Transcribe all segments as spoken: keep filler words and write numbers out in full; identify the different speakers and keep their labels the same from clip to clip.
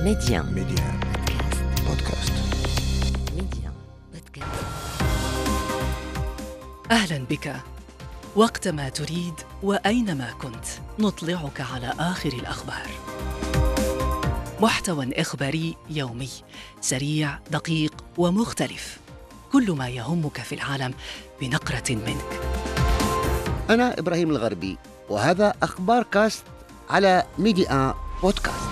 Speaker 1: ميديان
Speaker 2: ميديان بودكاست.
Speaker 1: ميديان بودكاست.
Speaker 3: أهلاً بك. وقتما تريد وأينما كنت نطلعك على آخر الأخبار. محتوى إخباري يومي سريع دقيق ومختلف، كل ما يهمك في العالم بنقرة منك.
Speaker 4: أنا إبراهيم الغربي، وهذا أخبار كاست على ميديان بودكاست.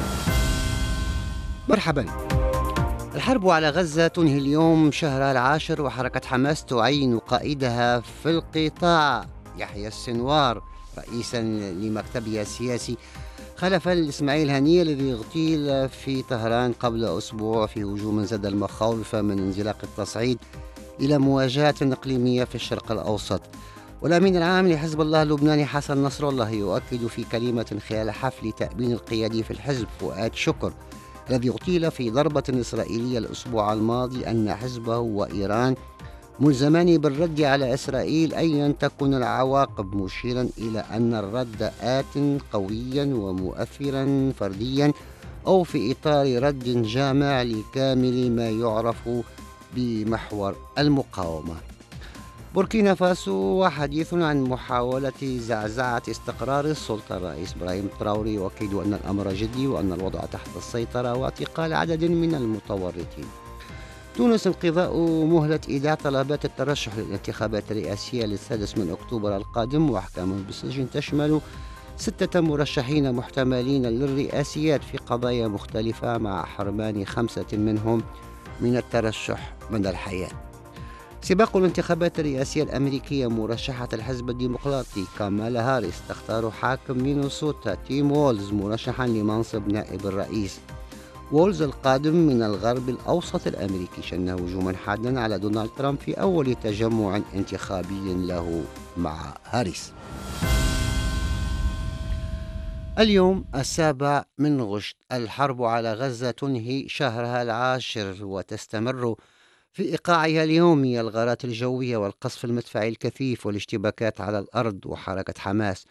Speaker 4: مرحباً. الحرب على غزة تنهي اليوم شهرها العاشر، وحركة حماس تعين قائدها في القطاع يحيى السنوار رئيساً لمكتبها السياسي، خلفاً لإسماعيل هنية الذي اغتيل في طهران قبل أسبوع في هجوم زاد المخاوف من انزلاق التصعيد إلى مواجهة إقليمية في الشرق الأوسط. والأمين العام لحزب الله اللبناني حسن نصر الله يؤكد في كلمة خلال حفل تأبين القيادي في الحزب فؤاد شكر الذي اغتيل في ضربة إسرائيلية الأسبوع الماضي أن حزبه وإيران ملزمان بالرد على إسرائيل أيا تكن العواقب، مشيرا إلى أن الرد آت قويا ومؤثرا فرديا أو في إطار رد جامع لكامل ما يعرف بمحور المقاومة. بوركينا فاسو وحديث عن محاولة زعزعة استقرار السلطة. الرئيس إبراهيم تراوري يؤكد أن الأمر جدي وأن الوضع تحت السيطرة واعتقال عدد من المتورطين. تونس انقضاء مهلة إيداع طلبات الترشح للانتخابات الرئاسية للسادس من أكتوبر القادم، وأحكام بالسجن تشمل ستة مرشحين محتملين للرئاسيات في قضايا مختلفة، مع حرمان خمسة منهم من الترشح مدى الحياة. سباق الانتخابات الرئاسية الأمريكية، مرشحة الحزب الديمقراطي كامالا هاريس تختار حاكم مينيسوتا تيم وولز مرشحا لمنصب نائب الرئيس. وولز القادم من الغرب الأوسط الأمريكي شن هجوما حادا على دونالد ترامب في أول تجمع انتخابي له مع هاريس. اليوم السابع من غشت، الحرب على غزة تنهي شهرها العاشر وتستمر في إيقاعها اليومي الغارات الجوية والقصف المدفعي الكثيف والاشتباكات على الأرض. وحركة حماس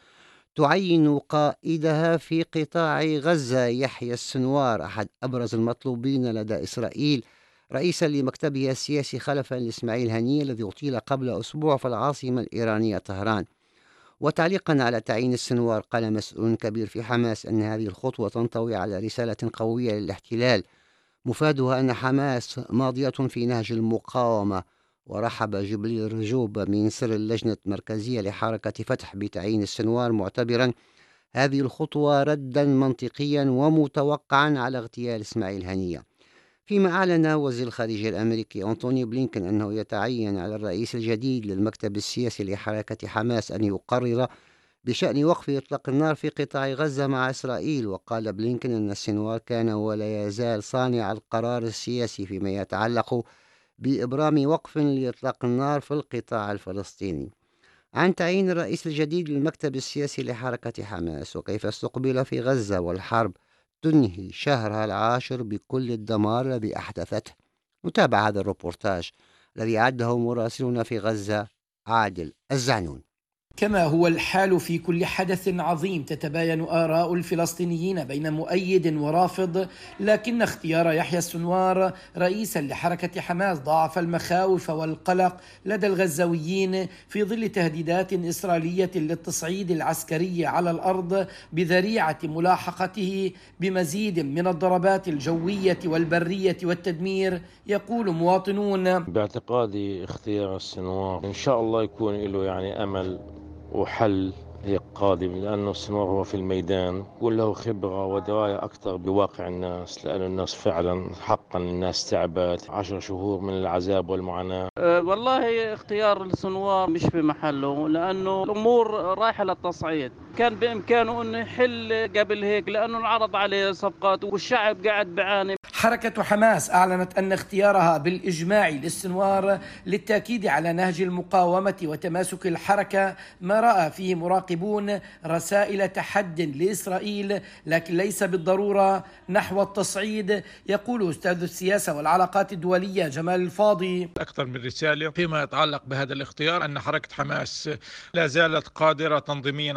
Speaker 4: تعين قائدها في قطاع غزة يحيى السنوار، أحد أبرز المطلوبين لدى إسرائيل، رئيسا لمكتبها السياسي خلفا لإسماعيل هنية الذي اغتيل قبل أسبوع في العاصمة الإيرانية طهران. وتعليقا على تعيين السنوار، قال مسؤول كبير في حماس أن هذه الخطوة تنطوي على رسالة قوية للاحتلال، مفادها أن حماس ماضية في نهج المقاومة. ورحب جبريل رجوب من سر اللجنة المركزية لحركة فتح بتعيين السنوار، معتبرا هذه الخطوة ردا منطقيا ومتوقعا على اغتيال إسماعيل هنية. فيما أعلن وزير الخارجية الأمريكي أنتوني بلينكن أنه يتعين على الرئيس الجديد للمكتب السياسي لحركة حماس أن يقرر بشأن وقف إطلاق النار في قطاع غزة مع إسرائيل. وقال بلينكن أن السنوار كان ولا يزال صانع القرار السياسي فيما يتعلق بإبرام وقف لإطلاق النار في القطاع الفلسطيني. عن تعيين الرئيس الجديد للمكتب السياسي لحركة حماس وكيف استقبل في غزة والحرب تنهي شهرها العاشر بكل الدمار الذي أحدثته، نتابع هذا الروبورتاج الذي أعده مراسلنا في غزة عادل الزعنون.
Speaker 5: كما هو الحال في كل حدث عظيم تتباين آراء الفلسطينيين بين مؤيد ورافض، لكن اختيار يحيى السنوار رئيسا لحركة حماس ضاعف المخاوف والقلق لدى الغزاويين في ظل تهديدات إسرائيلية للتصعيد العسكري على الأرض بذريعة ملاحقته بمزيد من الضربات الجوية والبرية والتدمير. يقول مواطنون:
Speaker 6: باعتقادي اختيار السنوار إن شاء الله يكون له يعني أمل وحل هيك قادم، لأنه السنوار هو في الميدان وله خبرة ودراية أكثر بواقع الناس، لأن الناس فعلا حقا الناس تعبت عشر شهور من العذاب والمعاناة.
Speaker 7: أه والله اختيار السنوار مش في محله، لأنه الأمور رايحة للتصعيد. كان بإمكانه أنه يحل قبل هيك، لأنه انعرض عليه صفقات والشعب قاعد بعاني.
Speaker 5: حركة حماس أعلنت أن اختيارها بالإجماع للسنوار للتأكيد على نهج المقاومة وتماسك الحركة، ما رأى فيه مراقبون رسائل تحد لإسرائيل، لكن ليس بالضرورة نحو التصعيد. يقول أستاذ السياسة والعلاقات الدولية جمال الفاضي:
Speaker 8: أكثر من رسالة فيما يتعلق بهذا الاختيار، أن حركة حماس لا زالت قادرة تنظيميا على اختيار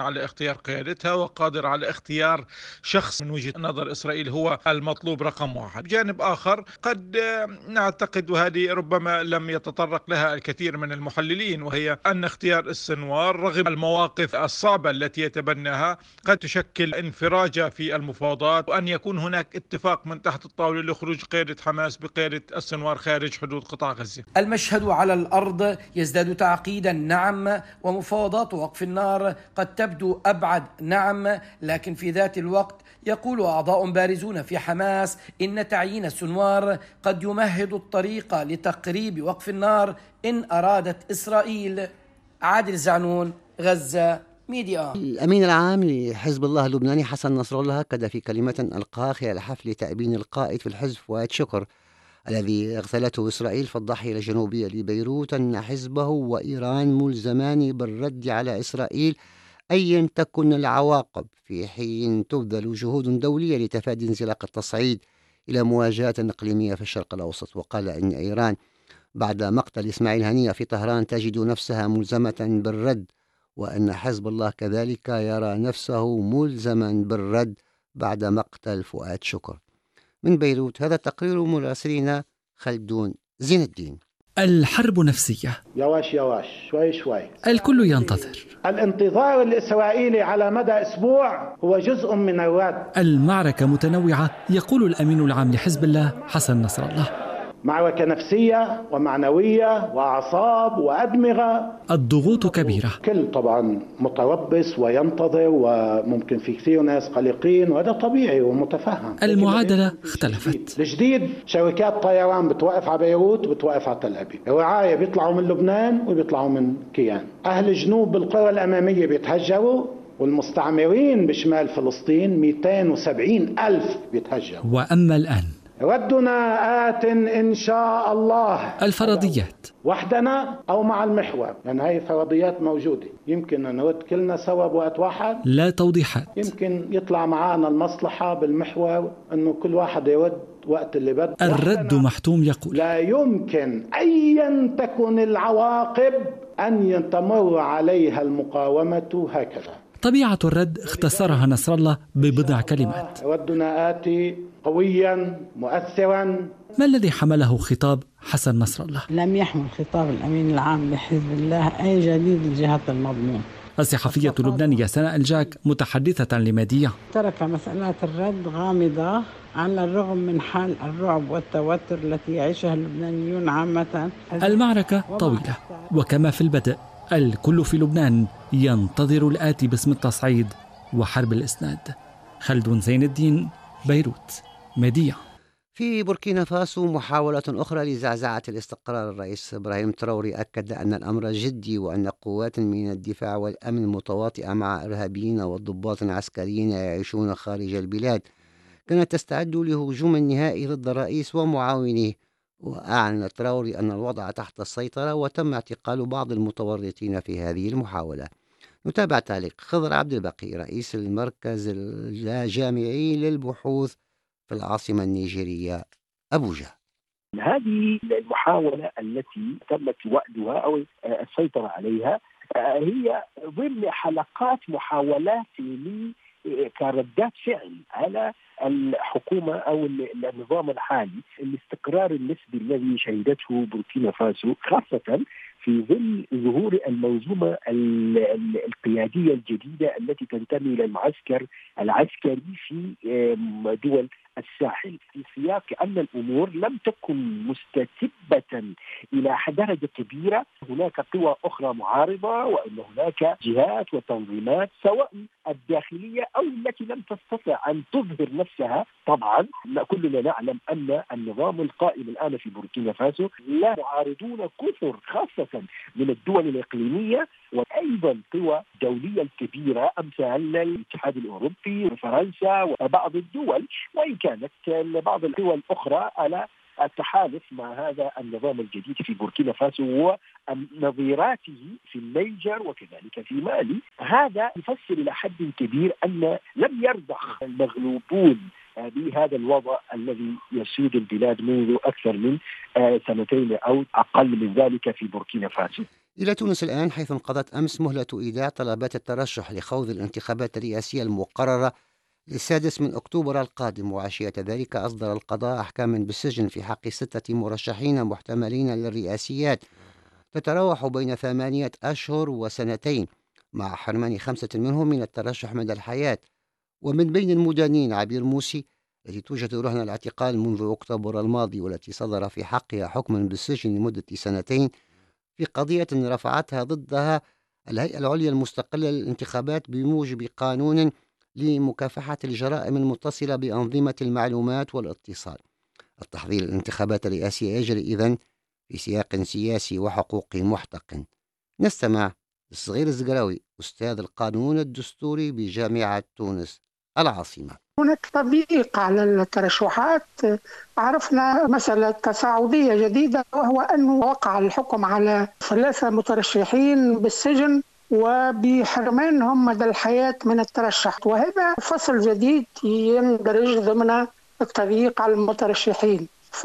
Speaker 8: اختيار قيادتها وقادر على اختيار شخص من وجهة نظر إسرائيل هو المطلوب رقم واحد. بجانب آخر قد نعتقد، وهذه ربما لم يتطرق لها الكثير من المحللين، وهي أن اختيار السنوار رغم المواقف الصعبة التي يتبناها قد تشكل انفراجة في المفاوضات، وأن يكون هناك اتفاق من تحت الطاولة لخروج قيادة حماس بقيادة السنوار خارج حدود قطاع غزة.
Speaker 5: المشهد على الأرض يزداد تعقيدا، نعم، ومفاوضات وقف النار قد تبدو أبعد، نعم، لكن في ذات الوقت يقول أعضاء بارزون في حماس إن تعيين السنوار قد يمهد الطريق لتقريب وقف النار إن أرادت إسرائيل. عادل زعنون، غزة، ميديا.
Speaker 4: الأمين العام لحزب الله اللبناني حسن نصر الله أكد في كلمة ألقاها خلال حفل تأبين القائد في الحزب فؤاد شكر الذي اغتالته إسرائيل في الضاحية الجنوبية لبيروت أن حزبه وإيران ملزمان بالرد على إسرائيل أيا تكن العواقب، في حين تبذل جهود دولية لتفادي انزلاق التصعيد إلى مواجهة إقليمية في الشرق الأوسط. وقال إن إيران بعد مقتل إسماعيل هنية في طهران تجد نفسها ملزمة بالرد، وأن حزب الله كذلك يرى نفسه ملزما بالرد بعد مقتل فؤاد شكر. من بيروت هذا تقرير مراسلنا خلدون زين الدين.
Speaker 9: الحرب نفسية،
Speaker 10: يواش يواش، شوي شوي.
Speaker 9: الكل ينتظر.
Speaker 10: الانتظار الإسرائيلي على مدى أسبوع هو جزء من الرد.
Speaker 9: المعركة متنوعة، يقول الأمين العام لحزب الله حسن نصر الله.
Speaker 10: معركة نفسية ومعنوية وأعصاب وأدمغة.
Speaker 9: الضغوط كبيرة،
Speaker 10: كل طبعا متربص وينتظر، وممكن في كثير ناس قلقين، وهذا طبيعي ومتفهم.
Speaker 9: المعادلة اختلفت.
Speaker 10: الجديد شركات طيران بتوقف على بيروت وبتوقف على تل أبيب، الرعاية بيطلعوا من لبنان وبيطلعوا من كيان، أهل الجنوب بالقرى الأمامية بيتهجروا، والمستعمرين بشمال فلسطين مئتين وسبعين ألف بيتهجروا.
Speaker 9: وأما الآن
Speaker 10: ردنا آت إن شاء الله.
Speaker 9: الفرضيات،
Speaker 10: وحدنا أو مع المحور، يعني هاي فرضيات موجودة، يمكن نرد كلنا سوا بوقت واحد،
Speaker 9: لا توضيحات.
Speaker 10: يمكن يطلع معنا المصلحة بالمحور أنه كل واحد يرد وقت اللي بده.
Speaker 9: الرد محتوم، يقول
Speaker 10: لا يمكن أيا تكن العواقب أن تمر عليها المقاومة هكذا.
Speaker 9: طبيعة الرد اختصرها نصر الله ببضع كلمات:
Speaker 10: ردنا آتي قويا مؤثرا.
Speaker 9: ما الذي حمله خطاب حسن نصر الله؟
Speaker 11: لم يحمل خطاب الأمين العام لحزب الله أي جديد لجهة المضمون.
Speaker 9: الصحفية اللبنانية سناء الجاك متحدثة لميديا
Speaker 11: ترك مسألة الرد غامضة على الرغم من حال الرعب والتوتر التي يعيشها اللبنانيون عامة.
Speaker 9: المعركة طويلة، وكما في البدء الكل في لبنان ينتظر الآتي باسم التصعيد وحرب الإسناد. خلدون زين الدين، بيروت، ميديا.
Speaker 4: في بوركينا فاسو محاولة أخرى لزعزعة الاستقرار. الرئيس إبراهيم تراوري أكد أن الأمر جدي، وأن قوات من الدفاع والأمن متواطئة مع إرهابيين وضباط عسكريين يعيشون خارج البلاد كانت تستعد لهجوم نهائي ضد الرئيس ومعاونيه. وأعلن تراوري أن الوضع تحت السيطرة وتم اعتقال بعض المتورطين في هذه المحاولة. نتابع تعليق خضر عبد الباقي رئيس المركز الجامعي للبحوث في العاصمة النيجيرية أبوجا.
Speaker 12: هذه المحاولة التي تمت وأدها أو السيطرة عليها هي ضمن حلقات محاولات كردات فعل على الحكومة أو النظام الحالي، الاستقرار النسبي الذي شهدته بوركينا فاسو، خاصة في ظل ظهور المنظومة القيادية الجديدة التي تنتمي إلى المعسكر العسكري في دول الساحل، في سياق أن الأمور لم تكن مستتبة إلى درجة كبيرة. هناك قوى أخرى معارضة، وأن هناك جهات وتنظيمات سواء الداخلية أو التي لم تستطع أن تظهر نفسها. طبعا كلنا نعلم أن النظام القائم الآن في بوركينا فاسو لا معارضون كثر، خاصة من الدول الإقليمية وأيضا قوى دولية الكبيرة أمثال الاتحاد الأوروبي وفرنسا وبعض الدول، وإن كانت بعض الدول الأخرى على التحالف مع هذا النظام الجديد في بوركينا فاسو ونظيراته في النيجر وكذلك في مالي. هذا يفسر إلى حد كبير أن لم يرضخ المغلوبون بهذا الوضع الذي يسود البلاد منذ أكثر من سنتين أو أقل من ذلك في بوركينا فاسو.
Speaker 4: إلى تونس الآن، حيث انقضت أمس مهلة إيداع طلبات الترشح لخوض الانتخابات الرئاسية المقررة للسادس من أكتوبر القادم. وعشية ذلك أصدر القضاء أحكاما بالسجن في حق ستة مرشحين محتملين للرئاسيات تتراوح بين ثمانية أشهر وسنتين، مع حرمان خمسة منهم من الترشح مدى الحياة. ومن بين المدانين عبير موسي التي توجد رهن الاعتقال منذ أكتوبر الماضي، والتي صدر في حقها حكم بالسجن لمدة سنتين في قضية رفعتها ضدها الهيئة العليا المستقلة للانتخابات بموجب قانون لمكافحة الجرائم المتصلة بأنظمة المعلومات والاتصال. التحضير للانتخابات الرئاسية يجري إذن في سياق سياسي وحقوقي محتقن. نستمع للصغير الزقراوي، أستاذ القانون الدستوري بجامعة تونس العاصمة.
Speaker 13: هناك تضييق على الترشحات. عرفنا مسألة تصاعدية جديدة، وهو أنه وقع الحكم على ثلاثة مترشحين بالسجن وبحرمانهم مدى الحياة من الترشح، وهذا فصل جديد يندرج ضمن التضييق على المترشحين.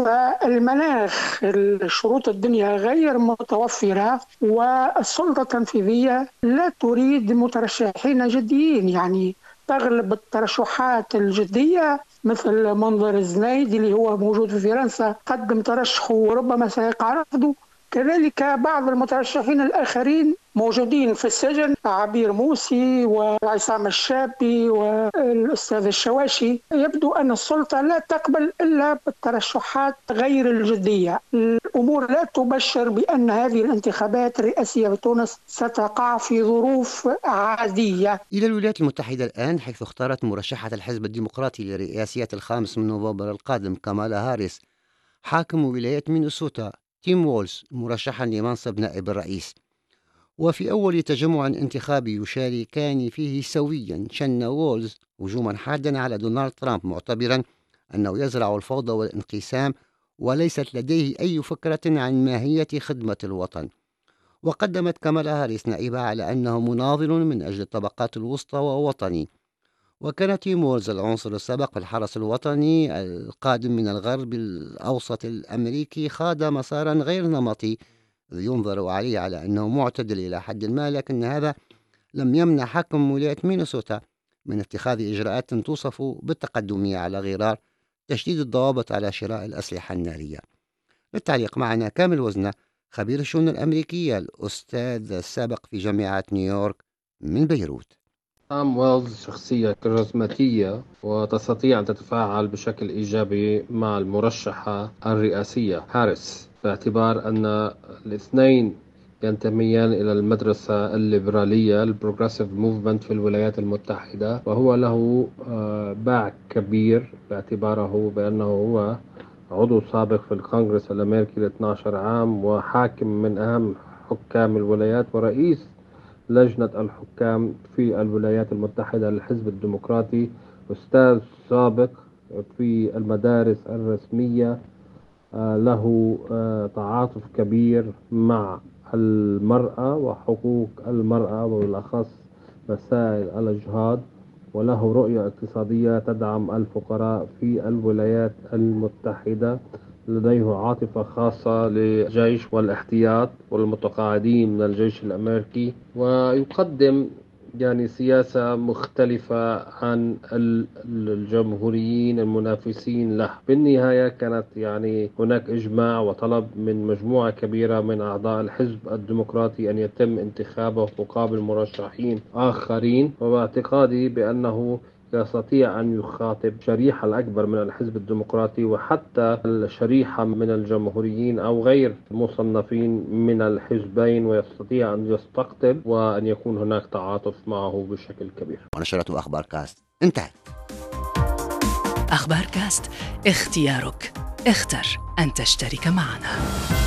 Speaker 13: فالمناخ، الشروط الدنيا غير متوفرة، والسلطة التنفيذية لا تريد مترشحين جديين. يعني تغلب الترشحات الجدية مثل منظر الزنايدي اللي هو موجود في فرنسا، قدم ترشحه وربما سيقع رفضه. كذلك بعض المترشحين الآخرين موجودين في السجن، عبير موسي وعصام الشابي والأستاذ الشواشي. يبدو أن السلطة لا تقبل إلا بالترشحات غير الجدية. الأمور لا تبشر بأن هذه الانتخابات الرئاسية بتونس ستقع في ظروف عادية.
Speaker 4: إلى الولايات المتحدة الآن، حيث اختارت مرشحة الحزب الديمقراطي لرئاسية الخامس من نوفمبر القادم كامالا هاريس حاكم ولاية مينيسوتا تيم وولز مرشحا لمنصب نائب الرئيس. وفي أول تجمع انتخابي يشاركان فيه سويا، شن وولز هجوما حادا على دونالد ترامب، معتبرا أنه يزرع الفوضى والانقسام وليست لديه أي فكرة عن ماهية خدمة الوطن. وقدمت كامالا هاريس نائبها على أنه مناضل من أجل الطبقات الوسطى ووطني. وكان تيم وولز العنصر السابق في الحرس الوطني القادم من الغرب الأوسط الأمريكي خاض مسارا غير نمطي ينظر عليه على أنه معتدل إلى حد ما، لكن هذا لم يمنع حاكم ولاية مينيسوتا من اتخاذ إجراءات توصف بالتقدمية على غرار تشديد الضوابط على شراء الأسلحة النارية. للتعليق معنا كامل وزنة، خبير الشؤون الأمريكية، الأستاذ السابق في جامعة نيويورك من بيروت.
Speaker 14: تام ويلز شخصية كاريزماتية وتستطيع أن تتفاعل بشكل إيجابي مع المرشحة الرئاسية هاريس، باعتبار أن الاثنين ينتميان إلى المدرسة الليبرالية البروغريسيف موفمنت في الولايات المتحدة، وهو له باع كبير باعتباره بأنه هو عضو سابق في الكونغرس الأمريكي ل اثني عشر عام وحاكم من أهم حكام الولايات ورئيس لجنة الحكام في الولايات المتحدة للحزب الديمقراطي، أستاذ سابق في المدارس الرسمية، له تعاطف كبير مع المرأة وحقوق المرأة وبالأخص مسائل الإجهاض، وله رؤية اقتصادية تدعم الفقراء في الولايات المتحدة. لديه عاطفة خاصة للجيش والاحتياط والمتقاعدين من الجيش الأمريكي، ويقدم يعني سياسة مختلفة عن الجمهوريين المنافسين له. بالنهاية كانت يعني هناك إجماع وطلب من مجموعة كبيرة من أعضاء الحزب الديمقراطي أن يتم انتخابه مقابل مرشحين آخرين، وباعتقادي بأنه يستطيع أن يخاطب شريحة الأكبر من الحزب الديمقراطي وحتى الشريحة من الجمهوريين أو غير المصنفين من الحزبين، ويستطيع أن يستقطب وأن يكون هناك تعاطف معه بشكل كبير.
Speaker 4: ونشرة أخبار كاست انتهت.
Speaker 3: أخبار كاست، اختيارك، اختر أن تشترك معنا.